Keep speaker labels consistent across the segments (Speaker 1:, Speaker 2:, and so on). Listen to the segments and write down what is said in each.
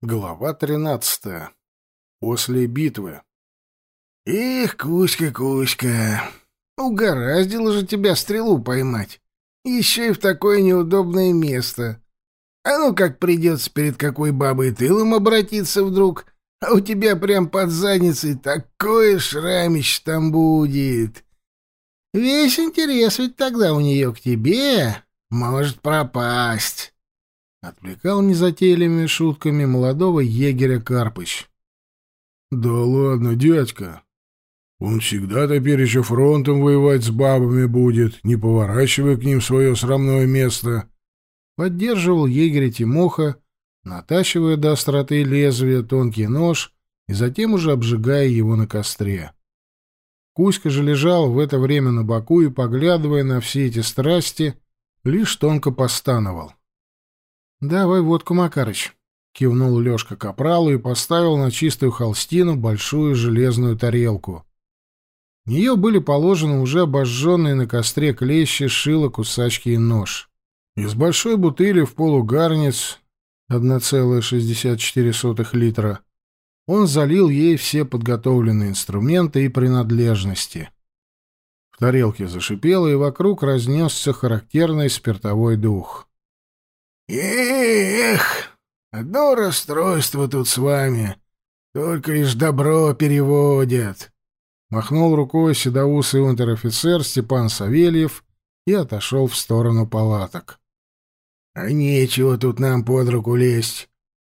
Speaker 1: Глава 13. После битвы.
Speaker 2: «Эх, Кузька, Кузька, угораздило же тебя стрелу поймать. Еще и в такое неудобное место. А ну как придется перед какой бабой тылом обратиться вдруг, а у тебя прям под задницей такое шрамище там будет. Весь интерес ведь тогда у нее к тебе может пропасть».
Speaker 1: Отвлекал незатейливыми шутками молодого егеря Карпыч. «Да ладно, дядька. Он всегда теперь еще фронтом воевать с бабами будет, не поворачивая к ним свое срамное место». Поддерживал егеря Тимоха, натачивая до остроты лезвия тонкий нож и затем уже обжигая его на костре. Кузька же лежал в это время на боку и, поглядывая на все эти страсти, лишь тонко постановал. «Давай водку, Макарыч», — кивнул Лёшка капралу и поставил на чистую холстину большую железную тарелку. В неё были положены уже обожженные на костре клещи, шило, кусачки и нож. Из большой бутыли в полугарниц 1,64 литра он залил ей все подготовленные инструменты и принадлежности. В тарелке зашипело, и вокруг разнесся характерный спиртовой дух.
Speaker 2: «Эх, одно расстройство тут с вами. Только лишь добро переводят», — махнул рукой седоусый унтер-офицер Степан Савельев и отошел в сторону палаток. «А нечего тут нам под руку лезть.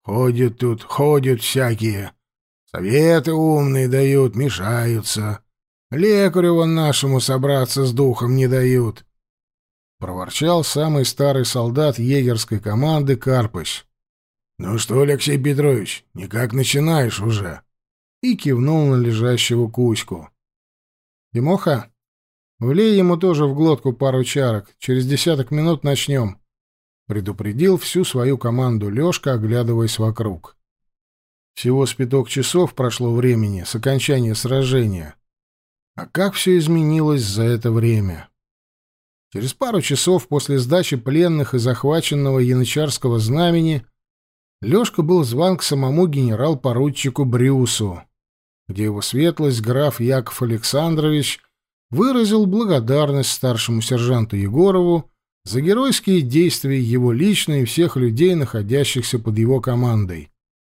Speaker 2: Ходят всякие. Советы умные дают, мешаются. Лекарю вон нашему собраться с духом не дают», — проворчал самый старый солдат егерской команды Карпыч. «Ну что, Алексей Петрович, никак начинаешь уже?» И кивнул на лежащего Кузьку.
Speaker 1: «Тимоха, влей ему тоже в глотку пару чарок. Через 10 минут начнем», — предупредил всю свою команду Лёшка, оглядываясь вокруг. Всего с 5 часов прошло времени с окончания сражения. А как все изменилось за это время? Через пару часов после сдачи пленных и захваченного янычарского знамени Лёшка был зван к самому генерал-поручику Брюсу, где его светлость граф Яков Александрович выразил благодарность старшему сержанту Егорову за геройские действия его лично и всех людей, находящихся под его командой.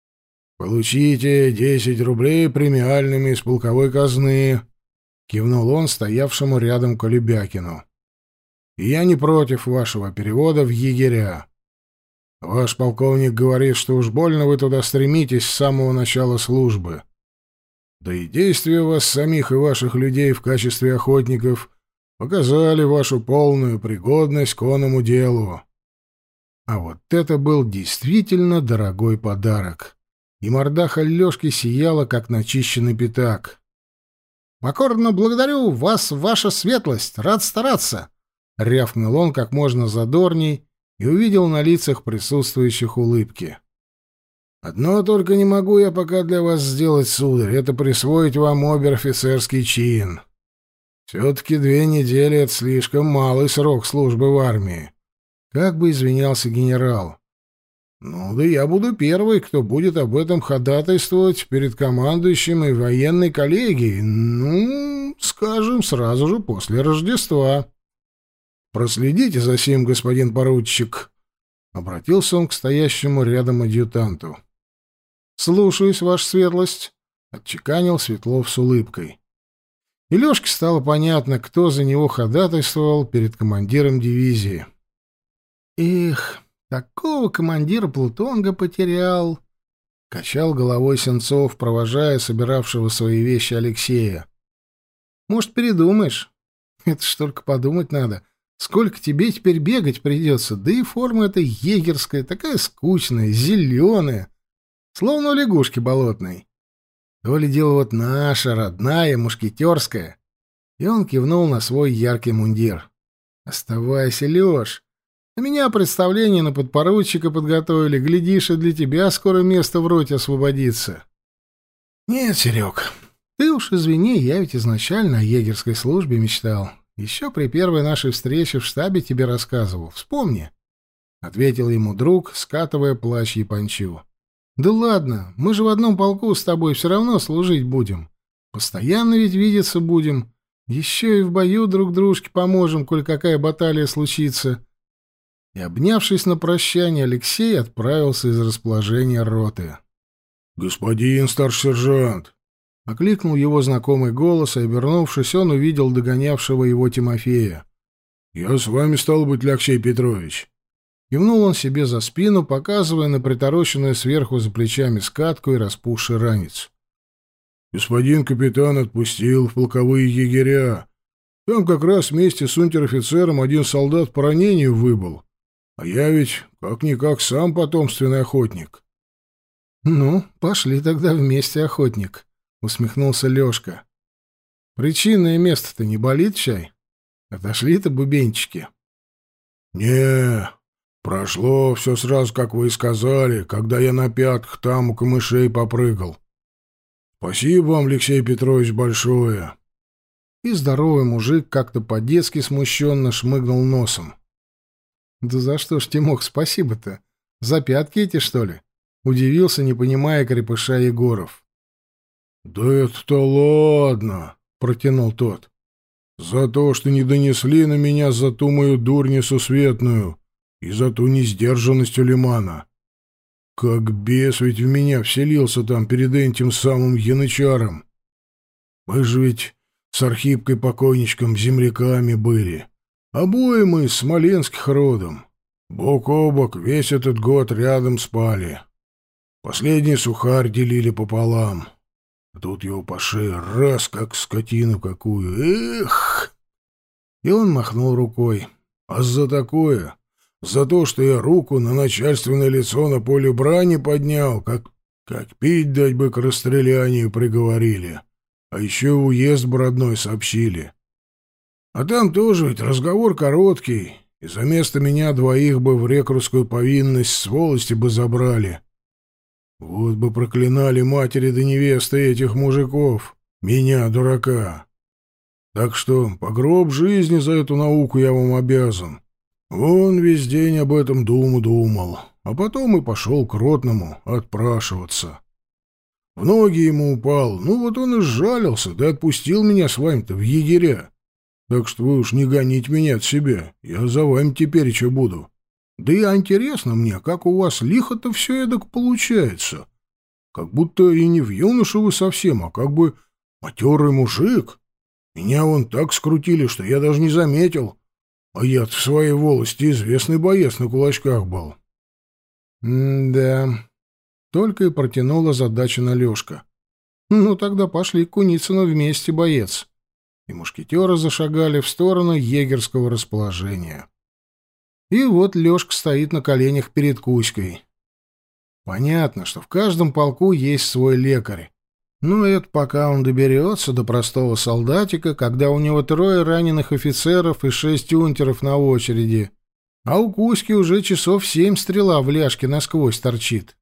Speaker 1: «Получите 10 рублей премиальными из полковой казны», — кивнул он стоявшему рядом Колебякину. «И я не против вашего перевода в егеря. Ваш полковник говорит, что уж больно вы туда стремитесь с самого начала службы. Да и действия вас самих и ваших людей в качестве охотников показали вашу полную пригодность к оному делу». А вот это был действительно дорогой подарок. И мордаха Лёшки сияла, как начищенный пятак. «Покорно благодарю вас, ваша светлость, рад стараться!» — рявкнул он как можно задорней и увидел на лицах присутствующих улыбки. «Одно только не могу я пока для вас сделать, сударь, это присвоить вам обер-офицерский чин. Все-таки 2 недели — это слишком малый срок службы в армии», — как бы извинялся генерал. «Ну да я буду первый, кто будет об этом ходатайствовать перед командующим и военной коллегией, скажем, сразу же после Рождества. Проследите за сим, господин поручик», — обратился он к стоящему рядом адъютанту. «Слушаюсь, ваша светлость», — отчеканил Светлов с улыбкой. И Лёшке стало понятно, кто за него ходатайствовал перед командиром дивизии. «Эх, такого командира Плутонга потерял», — качал головой Сенцов, провожая собиравшего свои вещи Алексея. «Может, передумаешь? Это ж только подумать надо. Сколько тебе теперь бегать придется, да и форма эта егерская, такая скучная, зеленая, словно у лягушки болотной. То ли дело вот наша, родная, мушкетерская». И он кивнул на свой яркий мундир. «Оставайся, Лёш. У меня представление на подпоручика подготовили. Глядишь, и для тебя скоро место в роте освободится». «Нет, Серег, ты уж извини, я ведь изначально о егерской службе мечтал. Еще при первой нашей встрече в штабе тебе рассказывал. Вспомни», — ответил ему друг, скатывая плащ япончу. Да ладно, мы же в одном полку с тобой все равно служить будем. Постоянно ведь видеться будем. Еще и в бою друг дружке поможем, коль какая баталия случится. И, обнявшись на прощание, Алексей отправился из расположения роты.
Speaker 2: «Господин старший сержант!»
Speaker 1: — окликнул его знакомый голос, и, обернувшись, он увидел догонявшего его Тимофея.
Speaker 2: «Я с вами, стал быть, Алексей Петрович».
Speaker 1: Кивнул он себе за спину, показывая на притороченную сверху за плечами скатку и распухший ранец.
Speaker 2: «Господин капитан отпустил в полковые егеря. Там как раз вместе с унтер-офицером один солдат по ранению выбыл. А я ведь, как-никак, сам потомственный охотник».
Speaker 1: «Ну, пошли тогда вместе, охотник», — усмехнулся Лёшка. «Причинное место-то не болит, чай? Отошли-то бубенчики».
Speaker 2: «Не, прошло все сразу, как вы и сказали, когда я на пятках там у камышей попрыгал. Спасибо вам, Алексей Петрович, большое».
Speaker 1: И здоровый мужик как-то по-детски смущенно шмыгнул носом. «Да за что ж, Тимох, спасибо-то? За пятки эти, что ли?» — удивился, не понимая крепыша Егоров.
Speaker 2: «Да это-то ладно», — протянул тот. «За то, что не донесли на меня за ту мою дурь несусветную и за ту несдержанность Улимана. Как бес ведь в меня вселился там перед этим самым янычаром. Мы же ведь с Архипкой покойничком земляками были. Обои мы из смоленских родом. Бок о бок весь этот год рядом спали. Последний сухарь делили пополам. А тут его по шее раз, как скотину какую. Эх!»
Speaker 1: И он махнул рукой.
Speaker 2: «А за такое? За то, что я руку на начальственное лицо на поле брани поднял, как пить дать бы к расстрелянию приговорили. А еще уезд бы родной сообщили. А там тоже ведь разговор короткий, и за место меня двоих бы в рекрутскую повинность с волости бы забрали. Вот бы проклинали матери да невесты этих мужиков, меня, дурака. Так что по гроб жизни за эту науку я вам обязан. Он весь день об этом думал, а потом и пошел к ротному отпрашиваться. В ноги ему упал, ну вот он и сжалился, да отпустил меня с вами-то в егеря. Так что вы уж не гоните меня от себя, я за вами теперь еще буду. Да и интересно мне, как у вас лихо-то все эдак получается. Как будто и не в юношу вы совсем, а как бы матерый мужик. Меня вон так скрутили, что я даже не заметил. А я-то в своей волости известный боец на кулачках был».
Speaker 1: «Да», — только и протянула задача на Лёшка. «Ну тогда пошли к Куницыну вместе, боец». И мушкетеры зашагали в сторону егерского расположения. И вот Лёшка стоит на коленях перед Кузькой. Понятно, что в каждом полку есть свой лекарь. Но это пока он доберется до простого солдатика, когда у него 3 раненых офицеров и 6 унтеров на очереди, а у Кузьки уже часов 7 стрела в ляжке насквозь торчит.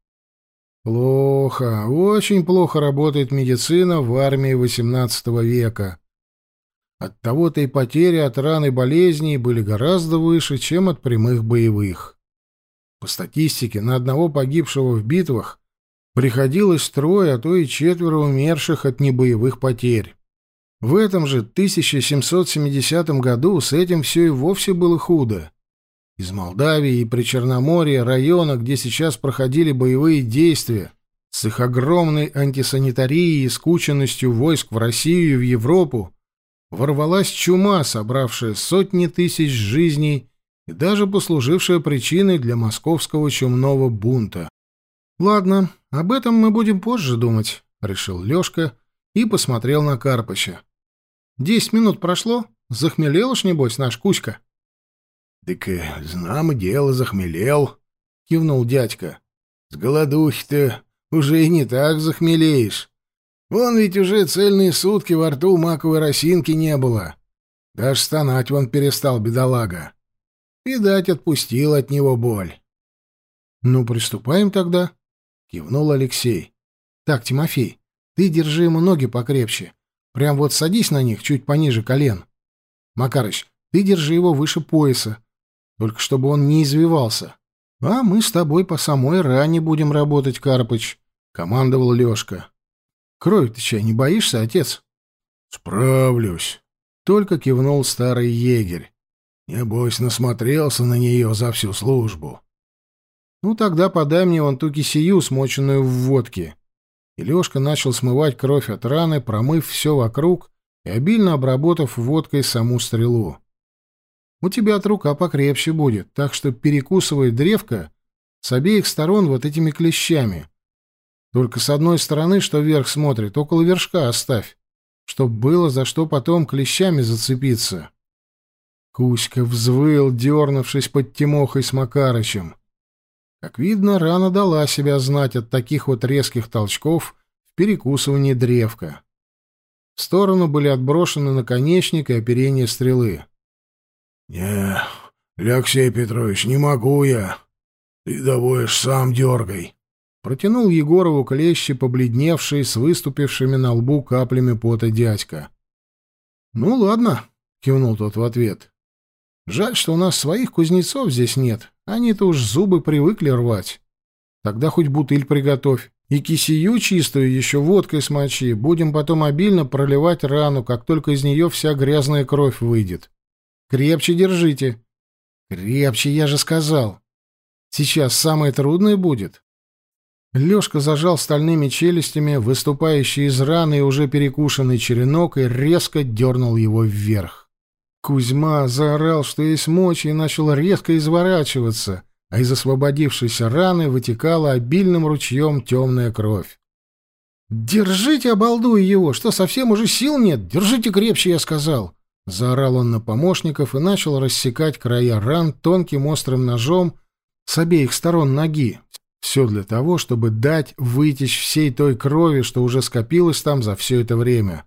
Speaker 1: Плохо, очень плохо работает медицина в армии XVIII века. Оттого-то и потери от ран и болезней были гораздо выше, чем от прямых боевых. По статистике, на одного погибшего в битвах приходилось 3, а то и 4 умерших от небоевых потерь. В этом же 1770 году с этим все и вовсе было худо. Из Молдавии и Причерноморья, района, где сейчас проходили боевые действия, с их огромной антисанитарией и скученностью войск в Россию и в Европу, ворвалась чума, собравшая сотни тысяч жизней и даже послужившая причиной для московского чумного бунта. «Ладно, об этом мы будем позже думать», — решил Лёшка и посмотрел на Карпыча. 10 минут прошло, захмелел уж, небось, наш Кузька.
Speaker 2: «Так, знамо дело, захмелел», — кивнул дядька. «С голодухи-то уже и не так захмелеешь. Вон ведь уже цельные сутки во рту маковой росинки не было. Даже стонать вон перестал, бедолага. Видать, отпустил от него боль».
Speaker 1: «Ну, приступаем тогда», — кивнул Алексей. «Так, Тимофей, ты держи ему ноги покрепче. Прям вот садись на них чуть пониже колен. Макарыч, ты держи его выше пояса, только чтобы он не извивался. А мы с тобой по самой ране будем работать, Карпыч, — командовал Лёшка. Крови ты чай не боишься, отец?
Speaker 2: Справлюсь.
Speaker 1: Только кивнул старый егерь.
Speaker 2: Небось, насмотрелся на нее за всю службу.
Speaker 1: Ну, тогда подай мне вон ту кисею, смоченную в водке. И Лёшка начал смывать кровь от раны, промыв все вокруг и обильно обработав водкой саму стрелу. У тебя от рука покрепче будет, так что перекусывай древко с обеих сторон вот этими клещами. Только с одной стороны, что вверх смотрит, около вершка оставь, чтоб было за что потом клещами зацепиться. Кузька взвыл, дернувшись под Тимохой с Макарычем. Как видно, рана дала себя знать от таких вот резких толчков в перекусывании древка. В сторону были отброшены наконечник и оперение стрелы.
Speaker 2: — Не, Алексей Петрович, не могу я. Ты даваешь, сам дергай.
Speaker 1: Протянул Егорову клещи, побледневший, с выступившими на лбу каплями пота дядька. — Ну, ладно, — кивнул тот в ответ. — Жаль, что у нас своих кузнецов здесь нет. Они-то уж зубы привыкли рвать. Тогда хоть бутыль приготовь. И кисею чистую еще водкой смочи. Будем потом обильно проливать рану, как только из нее вся грязная кровь выйдет. Крепче держите. Крепче, я же сказал. Сейчас самое трудное будет. Лёшка зажал стальными челюстями выступающий из раны и уже перекушенный черенок и резко дернул его вверх. Кузьма заорал, что есть мочи, и начал резко изворачиваться, а из освободившейся раны вытекала обильным ручьем темная кровь. «Держите, обалдуй его! Что, совсем уже сил нет? Держите крепче, я сказал!» Заорал он на помощников и начал рассекать края ран тонким острым ножом с обеих сторон ноги. Все для того, чтобы дать вытечь всей той крови, что уже скопилось там за все это время.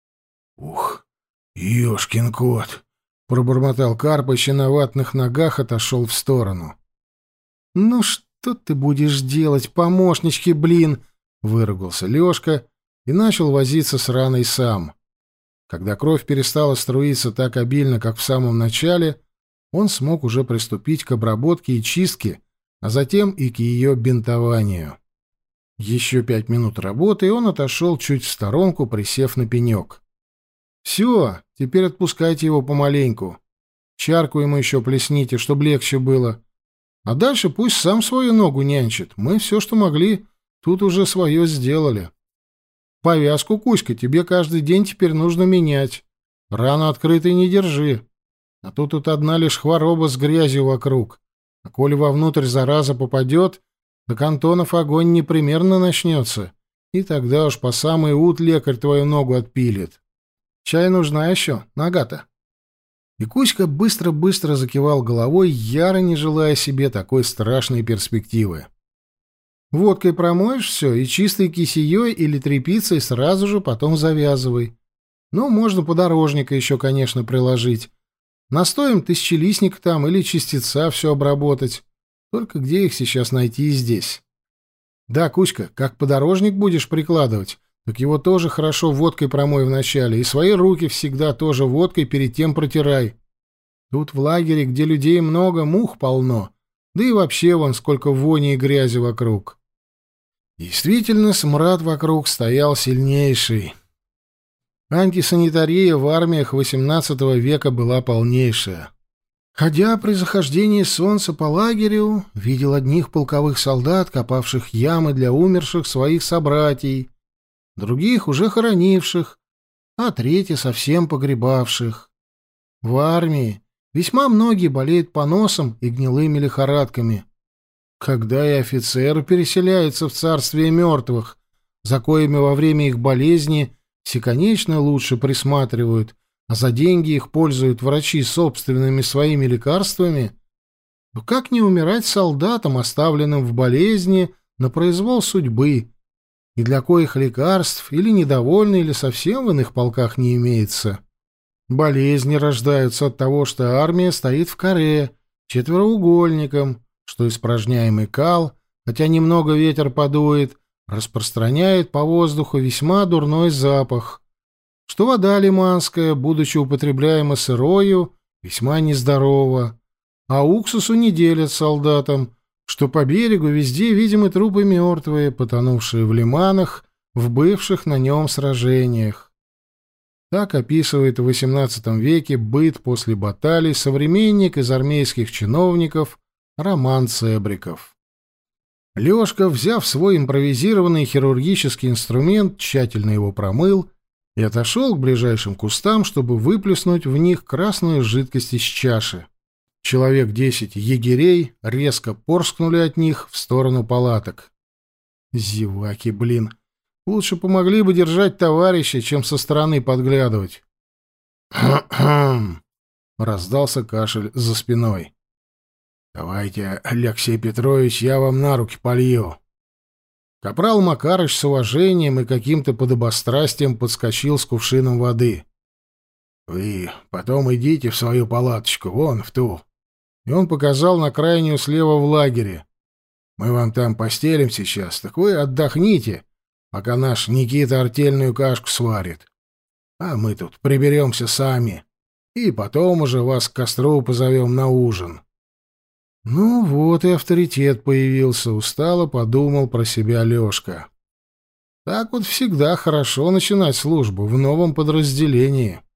Speaker 2: «Ух, ёшкин кот!»
Speaker 1: — пробормотал Карпыч и на ватных ногах отошел в сторону. «Ну что ты будешь делать, помощнички, блин!» — выругался Лёшка и начал возиться с раной сам. Когда кровь перестала струиться так обильно, как в самом начале, он смог уже приступить к обработке и чистке, а затем и к ее бинтованию. Еще 5 минут работы, и он отошел чуть в сторонку, присев на пенек. «Все, теперь отпускайте его помаленьку. Чарку ему еще плесните, чтобы легче было. А дальше пусть сам свою ногу нянчит. Мы все, что могли, тут уже свое сделали. Повязку, Кузька, тебе каждый день теперь нужно менять. Рану открытой не держи. А то тут одна лишь хвороба с грязью вокруг. А коли вовнутрь зараза попадет, так Антонов огонь непременно начнется. И тогда уж по самый ут лекарь твою ногу отпилит. Чай нужна еще, нога-то?» И Кузька быстро-быстро закивал головой, яро не желая себе такой страшной перспективы. «Водкой промоешь все и чистой кисеей или тряпицей сразу же потом завязывай. Ну, можно подорожника еще, конечно, приложить. Настоем тысячелистника там или частица все обработать. Только где их сейчас найти здесь? Да, Кузька, как подорожник будешь прикладывать, так его тоже хорошо водкой промой вначале, и свои руки всегда тоже водкой перед тем протирай. Тут в лагере, где людей много, мух полно, да и вообще вон сколько вони и грязи вокруг». Действительно, смрад вокруг стоял сильнейший. Антисанитария в армиях XVIII века была полнейшая. Ходя при захождении солнца по лагерю, видел одних полковых солдат, копавших ямы для умерших своих собратьей, других уже хоронивших, а третьи совсем погребавших. В армии весьма многие болеют поносом и гнилыми лихорадками. Когда и офицеры переселяются в царствие мертвых, за коими во время их болезни всеконечно лучше присматривают, а за деньги их пользуют врачи собственными своими лекарствами, то как не умирать солдатам, оставленным в болезни на произвол судьбы, и для коих лекарств или недовольны, или совсем в иных полках не имеется? Болезни рождаются от того, что армия стоит в каре, четвероугольником, что испражняемый кал, хотя немного ветер подует, распространяет по воздуху весьма дурной запах, что вода лиманская, будучи употребляема сырою, весьма нездорова, а уксусу не делят солдатам, что по берегу везде видимы трупы мертвые, потонувшие в лиманах, в бывших на нем сражениях. Так описывает в XVIII веке быт после баталий современник из армейских чиновников Роман Цебриков. Лёшка, взяв свой импровизированный хирургический инструмент, тщательно его промыл и отошел к ближайшим кустам, чтобы выплеснуть в них красную жидкость из чаши. Человек 10 егерей резко порскнули от них в сторону палаток. Зеваки, блин. Лучше помогли бы держать товарища, чем со стороны подглядывать. «Кхм-кхм!» — раздался кашель за спиной. «Давайте, Алексей Петрович, я вам на руки полью». Капрал Макарыч с уважением и каким-то подобострастием подскочил с кувшином воды. «Вы потом идите в свою палаточку, вон в ту». И он показал на крайнюю слева в лагере. «Мы вам там постелим сейчас, так вы отдохните, пока наш Никита артельную кашку сварит. А мы тут приберемся сами, и потом уже вас к костру позовем на ужин». Ну вот и авторитет появился, устало подумал про себя Лёшка. Так вот всегда хорошо начинать службу в новом подразделении.